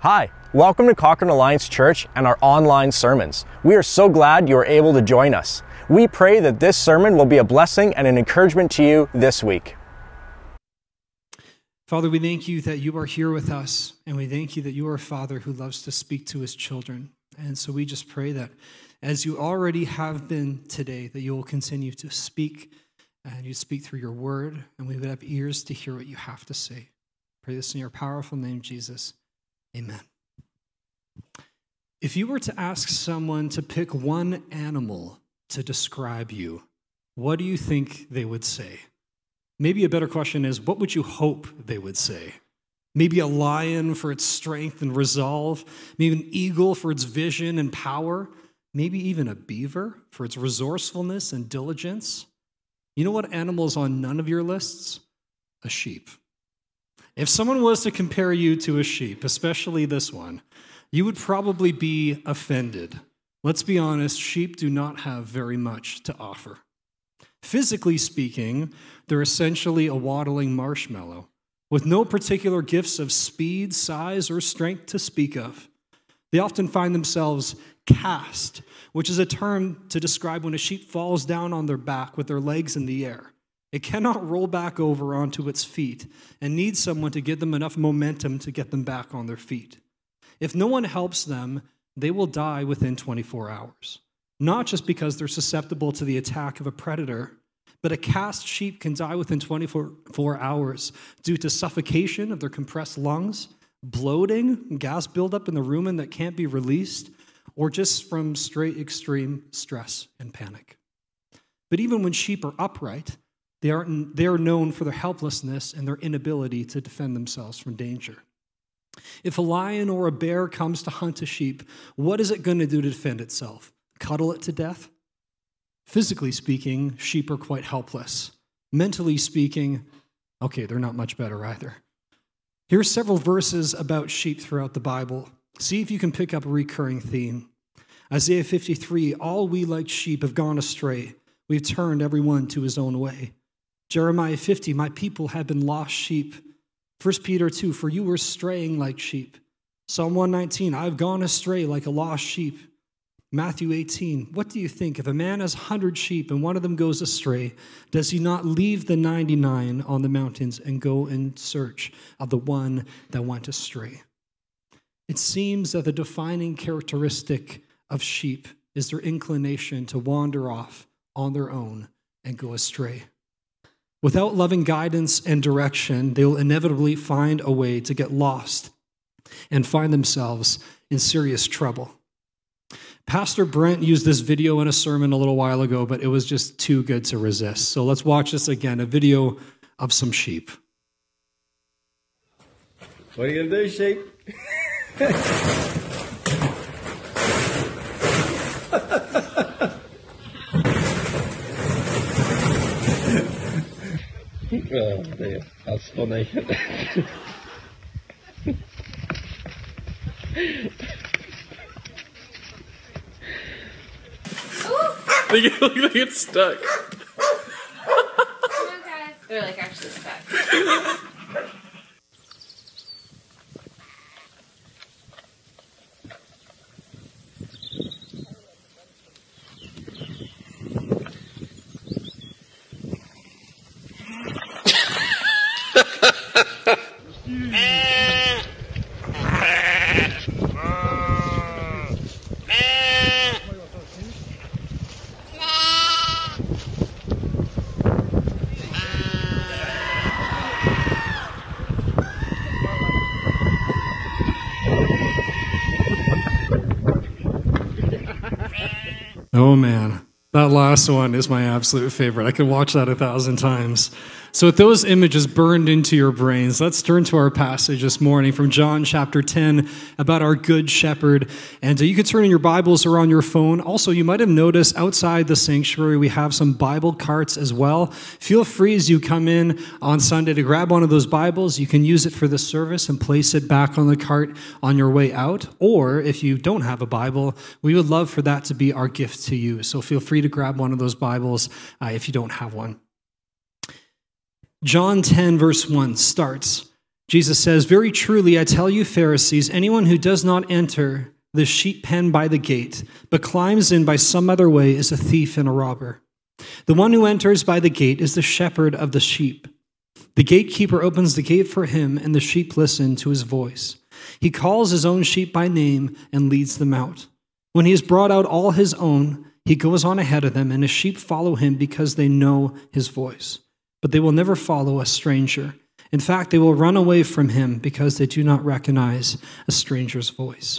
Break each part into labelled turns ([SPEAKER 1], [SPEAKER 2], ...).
[SPEAKER 1] Hi, welcome to Cochrane Alliance Church and our online sermons. We are so glad you are able to join us. We pray that this sermon will be a blessing and an encouragement to you this week.
[SPEAKER 2] Father, we thank you that you are here with us, and we thank you that you are a Father who loves to speak to his children. And so we just pray that as you already have been today, that you will continue to speak, and you speak through your word, and we would have ears to hear what you have to say. Pray this in your powerful name, Jesus. Amen. If you were to ask someone to pick one animal to describe you, what do you think they would say? Maybe a better question is, what would you hope they would say? Maybe a lion for its strength and resolve, maybe an eagle for its vision and power, maybe even a beaver for its resourcefulness and diligence. You know what animal is on none of your lists? A sheep. If someone was to compare you to a sheep, especially this one, you would probably be offended. Let's be honest, sheep do not have very much to offer. Physically speaking, they're essentially a waddling marshmallow with no particular gifts of speed, size, or strength to speak of. They often find themselves cast, which is a term to describe when a sheep falls down on their back with their legs in the air. It cannot roll back over onto its feet and needs someone to give them enough momentum to get them back on their feet. If no one helps them, they will die within 24 hours. Not just because they're susceptible to the attack of a predator, but a cast sheep can die within 24 hours due to suffocation of their compressed lungs, bloating, gas buildup in the rumen that can't be released, or just from straight extreme stress and panic. But even when sheep are upright, they are known for their helplessness and their inability to defend themselves from danger. If a lion or a bear comes to hunt a sheep, what is it going to do to defend itself? Cuddle it to death? Physically speaking, sheep are quite helpless. Mentally speaking, okay, they're not much better either. Here's several verses about sheep throughout the Bible. See if you can pick up a recurring theme. Isaiah 53, all we like sheep have gone astray. We've turned everyone to his own way. Jeremiah 50, my people have been lost sheep. 1 Peter 2, for you were straying like sheep. Psalm 119, I've gone astray like a lost sheep. Matthew 18, what do you think? If a man has 100 sheep and one of them goes astray, does he not leave the 99 on the mountains and go in search of the one that went astray? It seems that the defining characteristic of sheep is their inclination to wander off on their own and go astray. Without loving guidance and direction, they will inevitably find a way to get lost and find themselves in serious trouble. Pastor Brent used this video in a sermon a little while ago, but it was just too good to resist. So let's watch this again, a video of some sheep.
[SPEAKER 3] What are you going to do, sheep? Oh dear, that's funny.
[SPEAKER 4] Look at it stuck.
[SPEAKER 5] Come on, guys. They're like actually stuck.
[SPEAKER 2] Oh man, that last one is my absolute favorite. I could watch that 1,000 times. So with those images burned into your brains, let's turn to our passage this morning from John chapter 10 about our good shepherd. And you can turn in your Bibles or on your phone. Also, you might have noticed outside the sanctuary, we have some Bible carts as well. Feel free as you come in on Sunday to grab one of those Bibles. You can use it for the service and place it back on the cart on your way out. Or if you don't have a Bible, we would love for that to be our gift to you. So feel free to grab one of those Bibles if you don't have one. John 10 verse 1 starts, Jesus says, "Very truly, I tell you, Pharisees, anyone who does not enter the sheep pen by the gate, but climbs in by some other way is a thief and a robber. The one who enters by the gate is the shepherd of the sheep. The gatekeeper opens the gate for him, and the sheep listen to his voice. He calls his own sheep by name and leads them out. When he has brought out all his own, he goes on ahead of them, and his sheep follow him because they know his voice. But they will never follow a stranger. In fact, they will run away from him because they do not recognize a stranger's voice."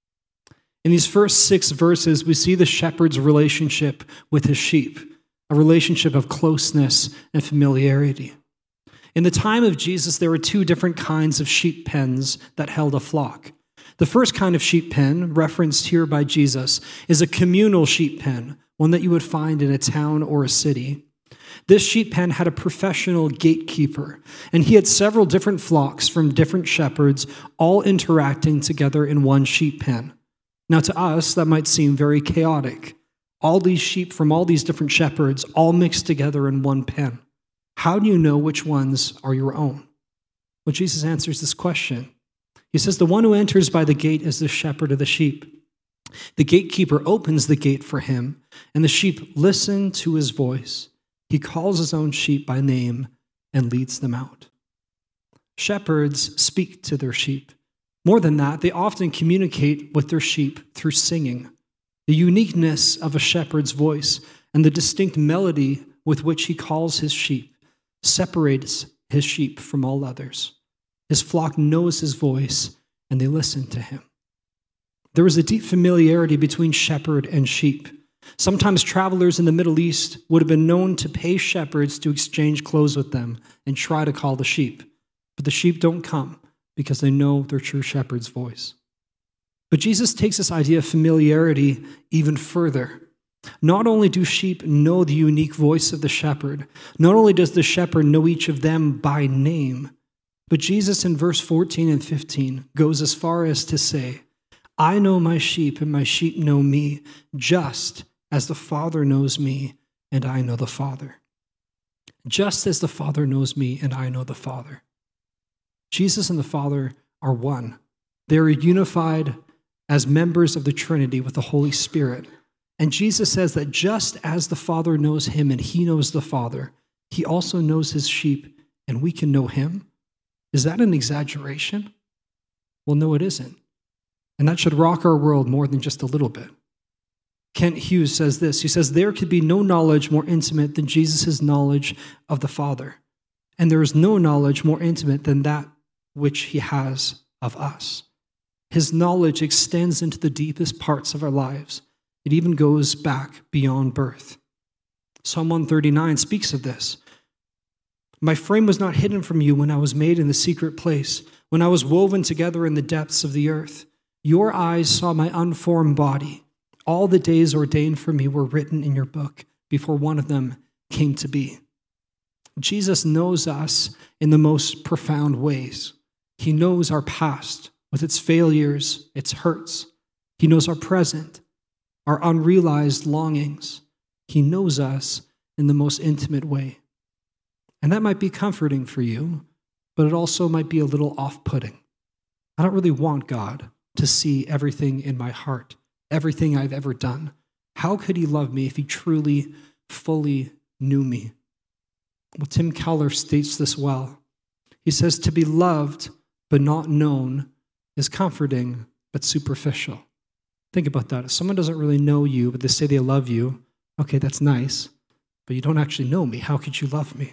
[SPEAKER 2] In these first 6 verses, we see the shepherd's relationship with his sheep, a relationship of closeness and familiarity. In the time of Jesus, there were 2 different kinds of sheep pens that held a flock. The first kind of sheep pen, referenced here by Jesus, is a communal sheep pen, one that you would find in a town or a city. This sheep pen had a professional gatekeeper, and he had several different flocks from different shepherds, all interacting together in one sheep pen. Now, to us, that might seem very chaotic. All these sheep from all these different shepherds all mixed together in one pen. How do you know which ones are your own? Well, Jesus answers this question. He says, "The one who enters by the gate is the shepherd of the sheep. The gatekeeper opens the gate for him, and the sheep listen to his voice. He calls his own sheep by name and leads them out." Shepherds speak to their sheep. More than that, they often communicate with their sheep through singing. The uniqueness of a shepherd's voice and the distinct melody with which he calls his sheep separates his sheep from all others. His flock knows his voice, and they listen to him. There is a deep familiarity between shepherd and sheep. Sometimes travelers in the Middle East would have been known to pay shepherds to exchange clothes with them and try to call the sheep. But the sheep don't come because they know their true shepherd's voice. But Jesus takes this idea of familiarity even further. Not only do sheep know the unique voice of the shepherd, not only does the shepherd know each of them by name, but Jesus in verse 14 and 15 goes as far as to say, "I know my sheep and my sheep know me, just as the Father knows me and I know the Father." Just as the Father knows me and I know the Father. Jesus and the Father are one. They are unified as members of the Trinity with the Holy Spirit. And Jesus says that just as the Father knows him and he knows the Father, he also knows his sheep and we can know him. Is that an exaggeration? Well, no, it isn't. And that should rock our world more than just a little bit. Kent Hughes says this. He says, "There could be no knowledge more intimate than Jesus' knowledge of the Father. And there is no knowledge more intimate than that which he has of us. His knowledge extends into the deepest parts of our lives. It even goes back beyond birth." Psalm 139 speaks of this. "My frame was not hidden from you when I was made in the secret place, when I was woven together in the depths of the earth. Your eyes saw my unformed body. All the days ordained for me were written in your book before one of them came to be." Jesus knows us in the most profound ways. He knows our past with its failures, its hurts. He knows our present, our unrealized longings. He knows us in the most intimate way. And that might be comforting for you, but it also might be a little off-putting. I don't really want God to see everything in my heart, everything I've ever done. How could he love me if he truly, fully knew me? Well, Tim Keller states this well. He says, "To be loved but not known is comforting but superficial." Think about that. If someone doesn't really know you, but they say they love you, okay, that's nice, but you don't actually know me. How could you love me?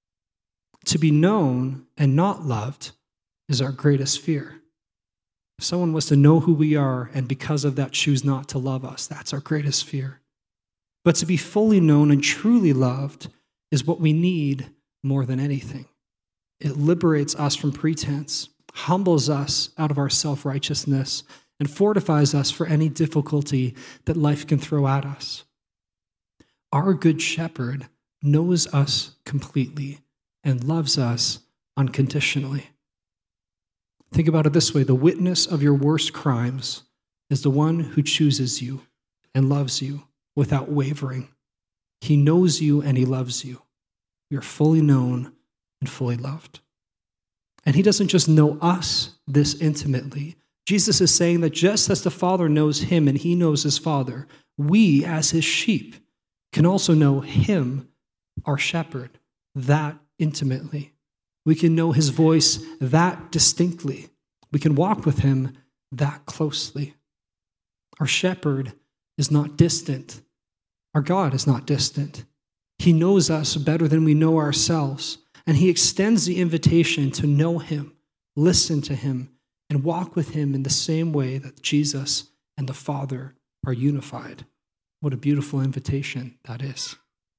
[SPEAKER 2] To be known and not loved is our greatest fear. If someone was to know who we are and because of that choose not to love us, that's our greatest fear. But to be fully known and truly loved is what we need more than anything. It liberates us from pretense, humbles us out of our self-righteousness, and fortifies us for any difficulty that life can throw at us. Our good shepherd knows us completely and loves us unconditionally. Think about it this way. The witness of your worst crimes is the one who chooses you and loves you without wavering. He knows you and he loves you. You're fully known and fully loved. And he doesn't just know us this intimately. Jesus is saying that just as the Father knows him and he knows his Father, we as his sheep can also know him, our shepherd, that intimately. We can know his voice that distinctly. We can walk with him that closely. Our shepherd is not distant. Our God is not distant. He knows us better than we know ourselves, and he extends the invitation to know him, listen to him, and walk with him in the same way that Jesus and the Father are unified. What a beautiful invitation that is.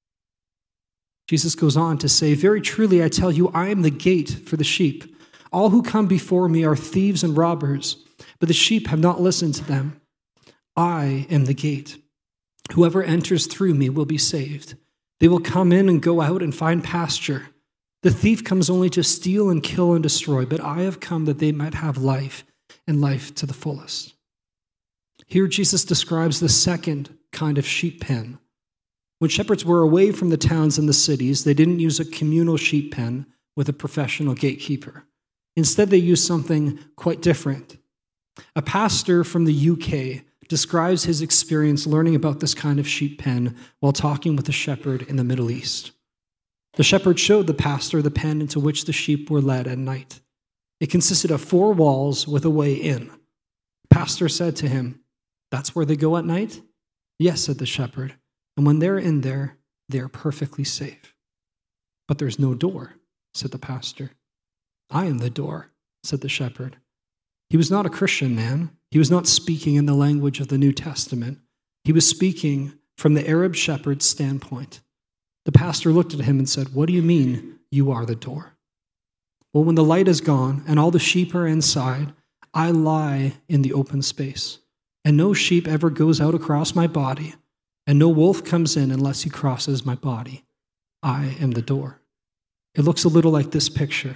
[SPEAKER 2] Jesus goes on to say, "Very truly I tell you, I am the gate for the sheep. All who come before me are thieves and robbers, but the sheep have not listened to them. I am the gate. Whoever enters through me will be saved. They will come in and go out and find pasture. The thief comes only to steal and kill and destroy, but I have come that they might have life, and life to the fullest." Here Jesus describes the second kind of sheep pen. When shepherds were away from the towns and the cities, they didn't use a communal sheep pen with a professional gatekeeper. Instead, they used something quite different. A pastor from the UK describes his experience learning about this kind of sheep pen while talking with a shepherd in the Middle East. The shepherd showed the pastor the pen into which the sheep were led at night. It consisted of 4 walls with a way in. The pastor said to him, "That's where they go at night?" "Yes," said the shepherd, "and when they're in there, they are perfectly safe." "But there's no door," said the pastor. "I am the door," said the shepherd. He was not a Christian man. He was not speaking in the language of the New Testament. He was speaking from the Arab shepherd's standpoint. The pastor looked at him and said, "What do you mean you are the door?" "Well, when the light is gone and all the sheep are inside, I lie in the open space, and no sheep ever goes out across my body, and no wolf comes in unless he crosses my body. I am the door." It looks a little like this picture.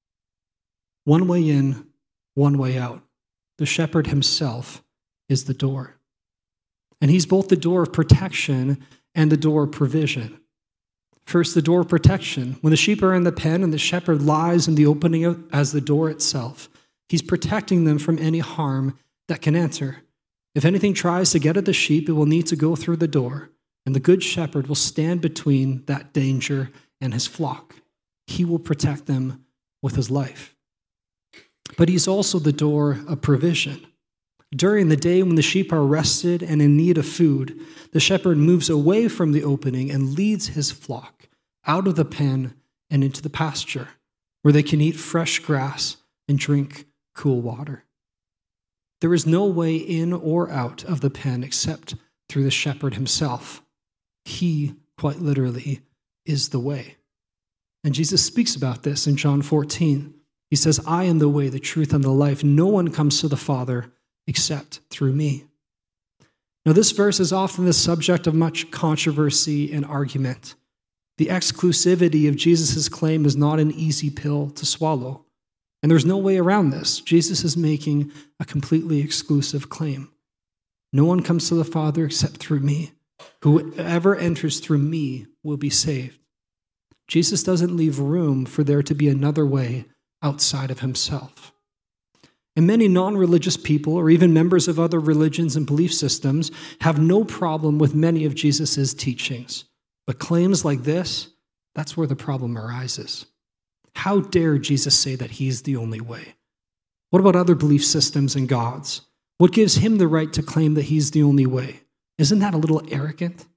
[SPEAKER 2] One way in, one way out. The shepherd himself is the door. And he's both the door of protection and the door of provision. First, the door of protection. When the sheep are in the pen and the shepherd lies in the opening as the door itself, he's protecting them from any harm that can enter. If anything tries to get at the sheep, it will need to go through the door, and the good shepherd will stand between that danger and his flock. He will protect them with his life. But he's also the door of provision. During the day when the sheep are rested and in need of food, the shepherd moves away from the opening and leads his flock out of the pen and into the pasture, where they can eat fresh grass and drink cool water. There is no way in or out of the pen except through the shepherd himself. He, quite literally, is the way. And Jesus speaks about this in John 14. He says, "I am the way, the truth, and the life. No one comes to the Father except through me." Now, this verse is often the subject of much controversy and argument. The exclusivity of Jesus' claim is not an easy pill to swallow. And there's no way around this. Jesus is making a completely exclusive claim. No one comes to the Father except through me. Whoever enters through me will be saved. Jesus doesn't leave room for there to be another way outside of himself. And many non-religious people, or even members of other religions and belief systems, have no problem with many of Jesus' teachings. But claims like this, that's where the problem arises. How dare Jesus say that he's the only way? What about other belief systems and gods? What gives him the right to claim that he's the only way? Isn't that a little arrogant?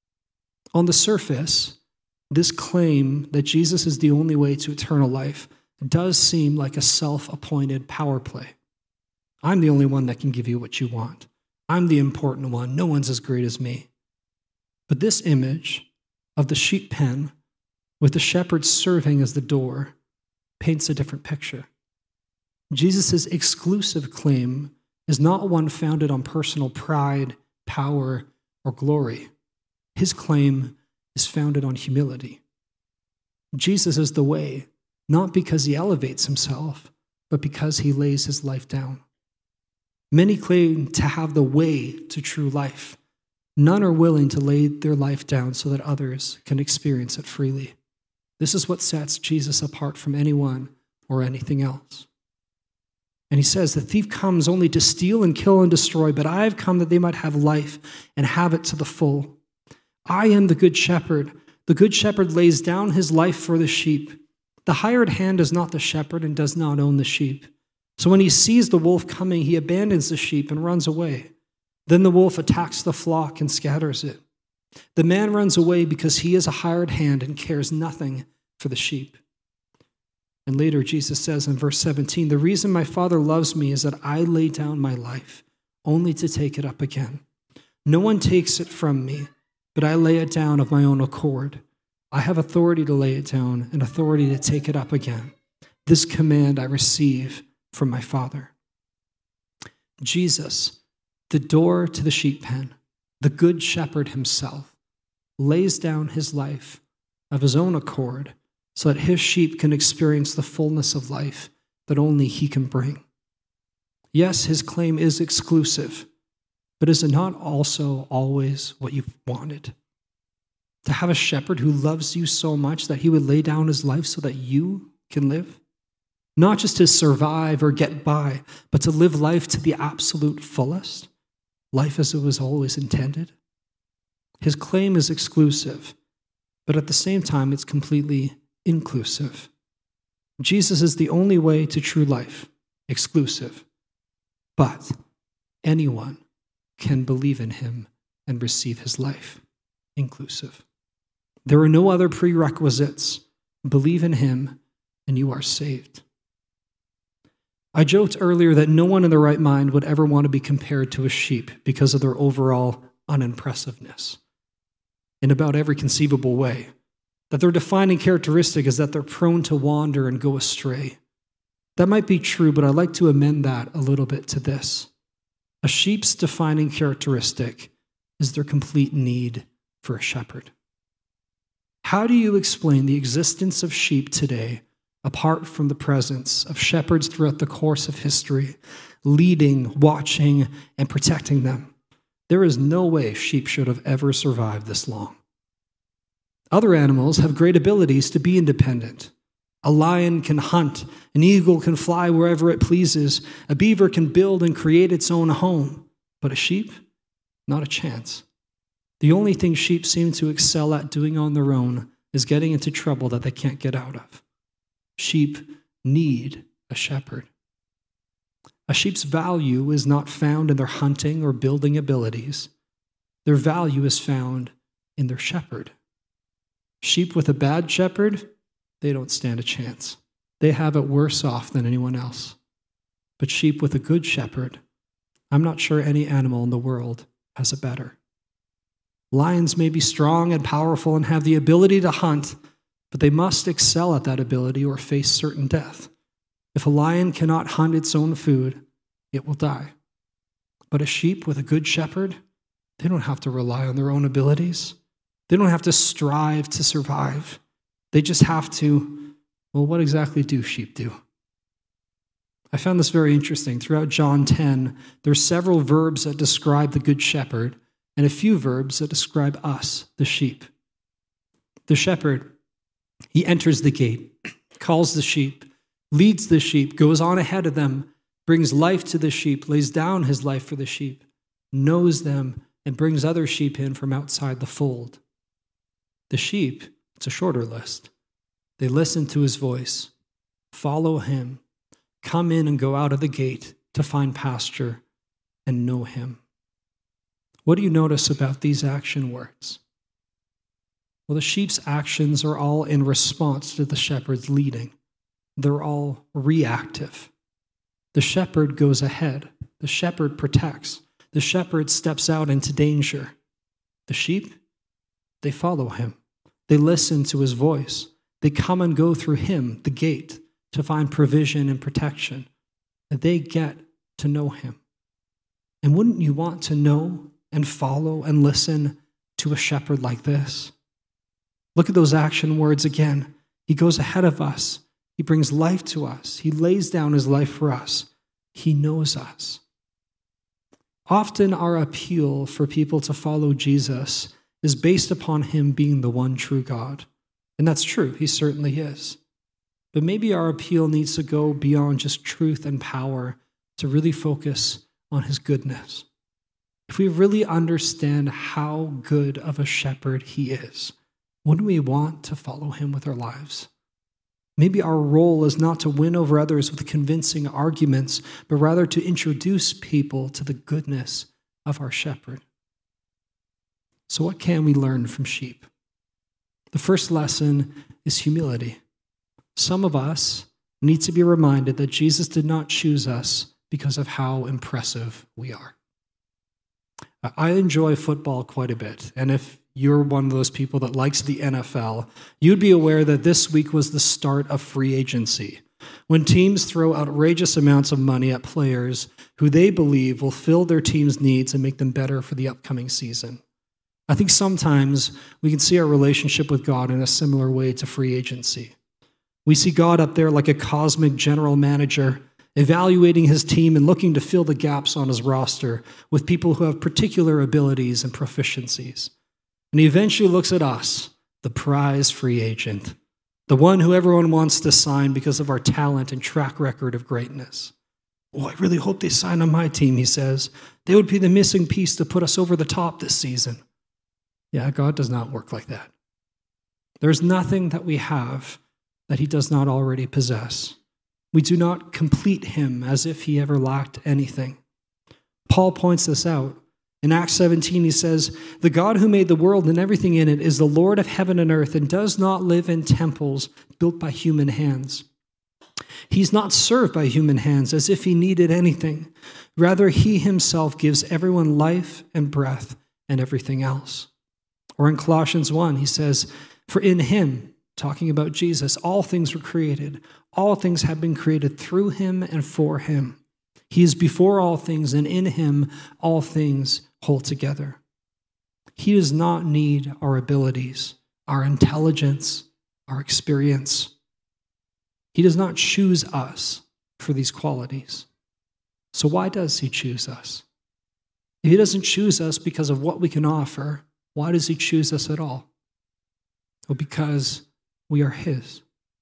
[SPEAKER 2] On the surface, this claim that Jesus is the only way to eternal life does seem like a self-appointed power play. I'm the only one that can give you what you want. I'm the important one. No one's as great as me. But this image of the sheep pen with the shepherd serving as the door paints a different picture. Jesus' exclusive claim is not one founded on personal pride, power, or glory. His claim is founded on humility. Jesus is the way, not because he elevates himself, but because he lays his life down. Many claim to have the way to true life. None are willing to lay their life down so that others can experience it freely. This is what sets Jesus apart from anyone or anything else. And he says, the thief comes only to steal and kill and destroy, but I have come that they might have life and have it to the full. I am the good shepherd. The good shepherd lays down his life for the sheep. The hired hand is not the shepherd and does not own the sheep. So when he sees the wolf coming, he abandons the sheep and runs away. Then the wolf attacks the flock and scatters it. The man runs away because he is a hired hand and cares nothing for the sheep. And later Jesus says in verse 17, the reason my Father loves me is that I lay down my life only to take it up again. No one takes it from me, but I lay it down of my own accord. I have authority to lay it down and authority to take it up again. This command I receive from my Father. Jesus, the door to the sheep pen, the good shepherd himself, lays down his life of his own accord so that his sheep can experience the fullness of life that only he can bring. Yes, his claim is exclusive, but is it not also always what you've wanted? To have a shepherd who loves you so much that he would lay down his life so that you can live? Not just to survive or get by, but to live life to the absolute fullest, life as it was always intended. His claim is exclusive, but at the same time, it's completely inclusive. Jesus is the only way to true life, exclusive, but anyone can believe in him and receive his life, inclusive. There are no other prerequisites. Believe in him and you are saved. I joked earlier that no one in their right mind would ever want to be compared to a sheep because of their overall unimpressiveness in about every conceivable way. That their defining characteristic is that they're prone to wander and go astray. That might be true, but I'd like to amend that a little bit to this. A sheep's defining characteristic is their complete need for a shepherd. How do you explain the existence of sheep today apart from the presence of shepherds throughout the course of history, leading, watching, and protecting them? There is no way sheep should have ever survived this long. Other animals have great abilities to be independent. A lion can hunt, an eagle can fly wherever it pleases, a beaver can build and create its own home. But a sheep? Not a chance. The only thing sheep seem to excel at doing on their own is getting into trouble that they can't get out of. Sheep need a shepherd. A sheep's value is not found in their hunting or building abilities. Their value is found in their shepherd. Sheep with a bad shepherd, they don't stand a chance. They have it worse off than anyone else. But sheep with a good shepherd, I'm not sure any animal in the world has it better. Lions may be strong and powerful and have the ability to hunt, but they must excel at that ability or face certain death. If a lion cannot hunt its own food, it will die. But a sheep with a good shepherd, they don't have to rely on their own abilities. They don't have to strive to survive. They just have to, well, what exactly do sheep do? I found this very interesting. Throughout John 10, there's several verbs that describe the good shepherd and a few verbs that describe us, the sheep. The shepherd, he enters the gate, calls the sheep, leads the sheep, goes on ahead of them, brings life to the sheep, lays down his life for the sheep, knows them, and brings other sheep in from outside the fold. The sheep, it's a shorter list. They listen to his voice, follow him, come in and go out of the gate to find pasture and know him. What do you notice about these action words? Well, the sheep's actions are all in response to the shepherd's leading. They're all reactive. The shepherd goes ahead. The shepherd protects. The shepherd steps out into danger. The sheep, they follow him. They listen to his voice. They come and go through him, the gate, to find provision and protection. And they get to know him. And wouldn't you want to know and follow and listen to a shepherd like this? Look at those action words again. He goes ahead of us. He brings life to us. He lays down his life for us. He knows us. Often our appeal for people to follow Jesus is based upon him being the one true God. And that's true. He certainly is. But maybe our appeal needs to go beyond just truth and power to really focus on his goodness. If we really understand how good of a shepherd he is, wouldn't we want to follow him with our lives? Maybe our role is not to win over others with convincing arguments, but rather to introduce people to the goodness of our shepherd. So what can we learn from sheep? The first lesson is humility. Some of us need to be reminded that Jesus did not choose us because of how impressive we are. I enjoy football quite a bit, and if you're one of those people that likes the NFL, you'd be aware that this week was the start of free agency, when teams throw outrageous amounts of money at players who they believe will fill their team's needs and make them better for the upcoming season. I think sometimes we can see our relationship with God in a similar way to free agency. We see God up there like a cosmic general manager, evaluating his team and looking to fill the gaps on his roster with people who have particular abilities and proficiencies. And he eventually looks at us, the prize free agent, the one who everyone wants to sign because of our talent and track record of greatness. Oh, I really hope they sign on my team, he says. They would be the missing piece to put us over the top this season. Yeah, God does not work like that. There's nothing that we have that he does not already possess. We do not complete him as if he ever lacked anything. Paul points this out. In Acts 17, he says, "The God who made the world and everything in it is the Lord of heaven and earth and does not live in temples built by human hands. He's not served by human hands as if he needed anything. Rather, he himself gives everyone life and breath and everything else." Or in Colossians 1, he says, "For in him," talking about Jesus, "all things were created. All things have been created through him and for him. He is before all things, and in him all things hold together." He does not need our abilities, our intelligence, our experience. He does not choose us for these qualities. So why does he choose us? If he doesn't choose us because of what we can offer, why does he choose us at all? Well, because we are his.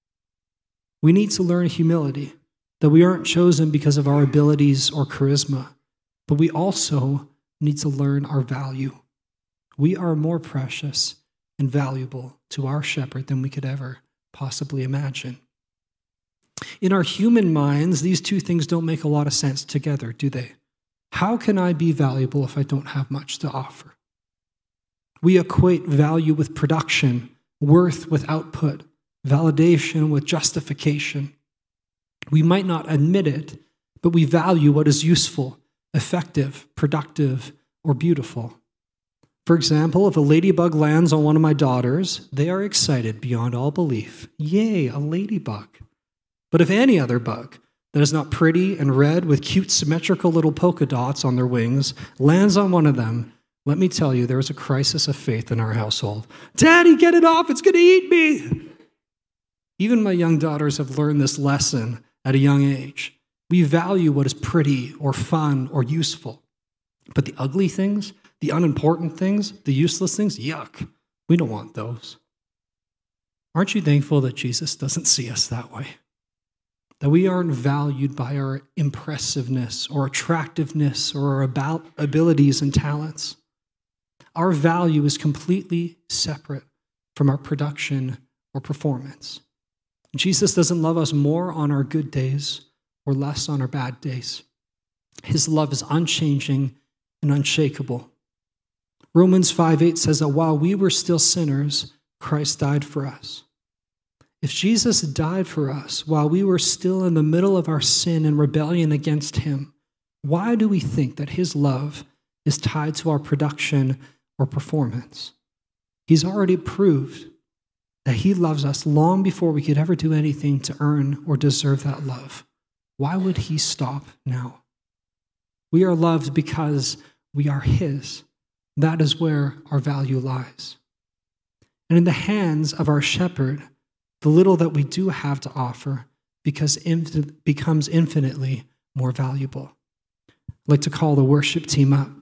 [SPEAKER 2] We need to learn humility, that we aren't chosen because of our abilities or charisma, but we also need to learn our value. We are more precious and valuable to our shepherd than we could ever possibly imagine. In our human minds, these two things don't make a lot of sense together, do they? How can I be valuable if I don't have much to offer? We equate value with production, worth with output, validation with justification. We might not admit it, but we value what is useful, effective, productive, or beautiful. For example, if a ladybug lands on one of my daughters, they are excited beyond all belief. Yay, a ladybug. But if any other bug that is not pretty and red with cute symmetrical little polka dots on their wings lands on one of them, let me tell you, there is a crisis of faith in our household. Daddy, get it off, it's going to eat me. Even my young daughters have learned this lesson at a young age. We value what is pretty or fun or useful. But the ugly things, the unimportant things, the useless things, yuck. We don't want those. Aren't you thankful that Jesus doesn't see us that way? That we aren't valued by our impressiveness or attractiveness or our abilities and talents. Our value is completely separate from our production or performance. Jesus doesn't love us more on our good days or less on our bad days. His love is unchanging and unshakable. Romans 5:8 says that while we were still sinners, Christ died for us. If Jesus died for us while we were still in the middle of our sin and rebellion against him, why do we think that his love is tied to our production or performance? He's already proved that he loves us long before we could ever do anything to earn or deserve that love. Why would he stop now? We are loved because we are his. That is where our value lies. And in the hands of our shepherd, the little that we do have to offer becomes infinitely more valuable. I'd like to call the worship team up.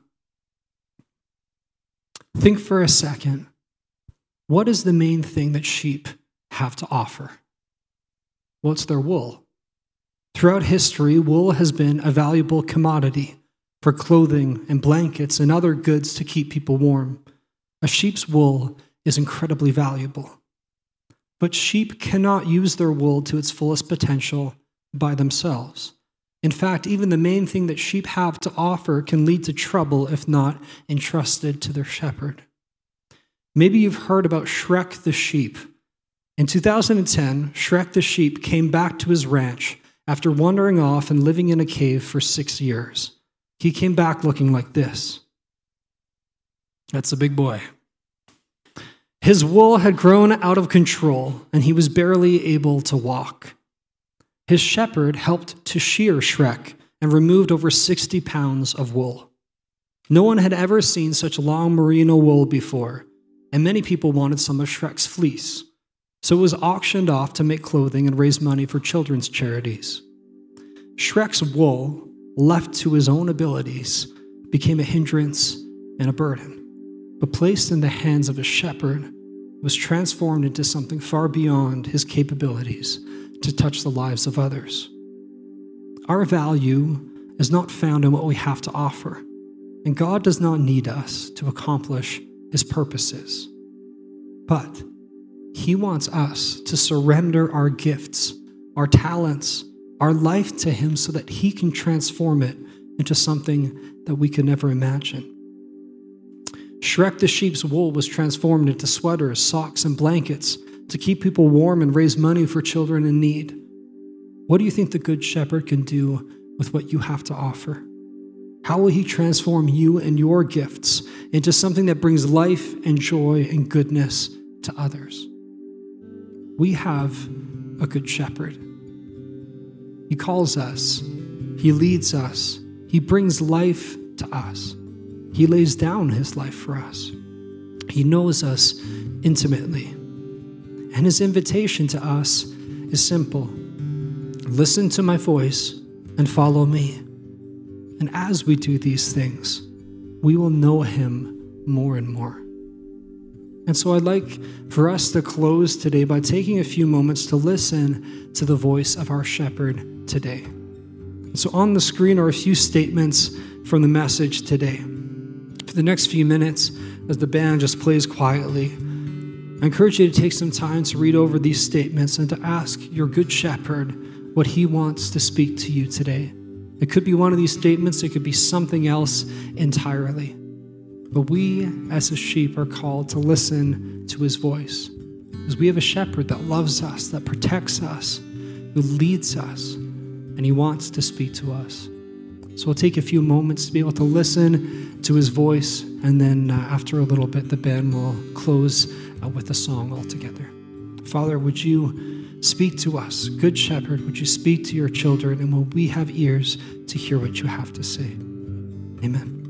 [SPEAKER 2] Think for a second. What is the main thing that sheep have to offer? Well, it's their wool. Throughout history, wool has been a valuable commodity for clothing and blankets and other goods to keep people warm. A sheep's wool is incredibly valuable. But sheep cannot use their wool to its fullest potential by themselves. In fact, even the main thing that sheep have to offer can lead to trouble if not entrusted to their shepherd. Maybe you've heard about Shrek the sheep. In 2010, Shrek the sheep came back to his ranch after wandering off and living in a cave for 6 years. He came back looking like this. That's a big boy. His wool had grown out of control, and he was barely able to walk. His shepherd helped to shear Shrek and removed over 60 pounds of wool. No one had ever seen such long merino wool before, and many people wanted some of Shrek's fleece. So it was auctioned off to make clothing and raise money for children's charities. Shrek's wool, left to his own abilities, became a hindrance and a burden. But placed in the hands of a shepherd, it was transformed into something far beyond his capabilities to touch the lives of others. Our value is not found in what we have to offer, and God does not need us to accomplish his purposes. But he wants us to surrender our gifts, our talents, our life to him so that he can transform it into something that we could never imagine. Shrek the sheep's wool was transformed into sweaters, socks, and blankets to keep people warm and raise money for children in need. What do you think the Good Shepherd can do with what you have to offer? How will he transform you and your gifts into something that brings life and joy and goodness to others? We have a Good Shepherd. He calls us, he leads us, he brings life to us. He lays down his life for us. He knows us intimately. And his invitation to us is simple. Listen to my voice and follow me. And as we do these things, we will know him more and more. And so I'd like for us to close today by taking a few moments to listen to the voice of our shepherd today. And so on the screen are a few statements from the message today. For the next few minutes, as the band just plays quietly, I encourage you to take some time to read over these statements and to ask your Good Shepherd what he wants to speak to you today. It could be one of these statements, it could be something else entirely. But we, as his sheep, are called to listen to his voice. Because we have a shepherd that loves us, that protects us, who leads us, and he wants to speak to us. So we'll take a few moments to be able to listen to his voice, and then after a little bit, the band will close with a song altogether. Father, would you speak to us? Good Shepherd, would you speak to your children, and will we have ears to hear what you have to say? Amen.